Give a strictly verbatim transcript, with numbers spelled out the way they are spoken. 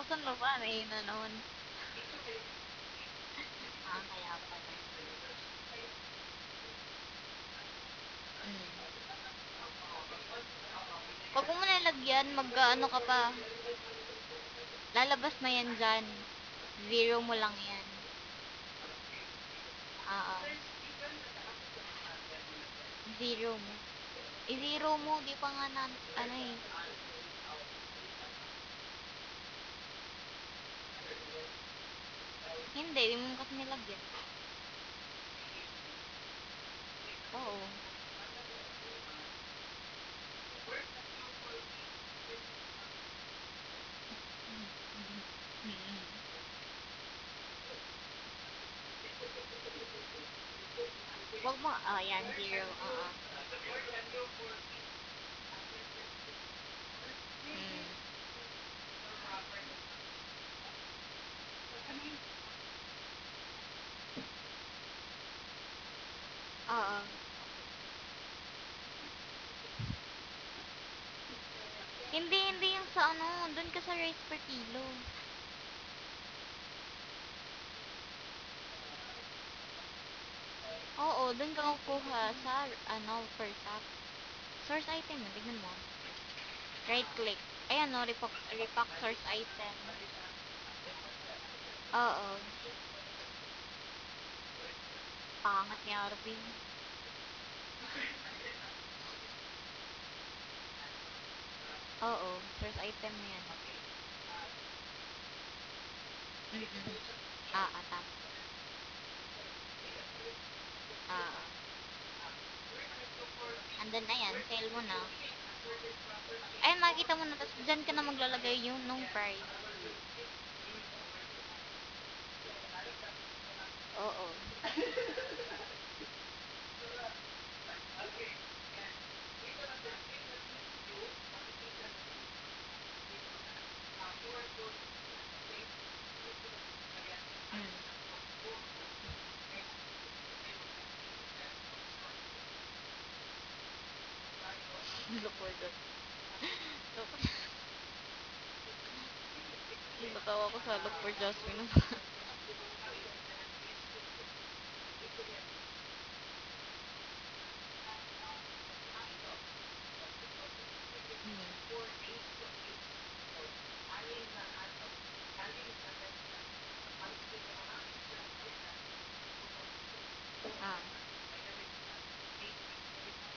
Binuksan mo pa, mahina naman. Ah, kaya pala. Mm. Pag mo nalagyan, mag-ano ka pa. Lalabas na yan dyan. Zero mo lang yan. Oo. Zero mo. I-zero mo, di pa nga na, ano eh. Hindi, di mo kasi nilagyan. Oo. Mm. Wag mo, oh yan, zero. Oo. Mm. Oo. Hindi, hindi yung sa ano, dun ka sa rice per kilo. Oo, dun ka kukuha sa, ano, per sack. Source item, yun, tignan mo. Right click. Ayan no, repack, repack source item. Oo. Pangat ni Arvin. Oo, source item mo yan. Mm-mm. Ah, ah, tama. Ah, ah. Andun na yan, sale mo na. Ayun, makikita mo na, tapos dyan ka na maglalagay yung nung price. Oo. Mm. Look for that. Look, natawa ko sa look for Jasmine.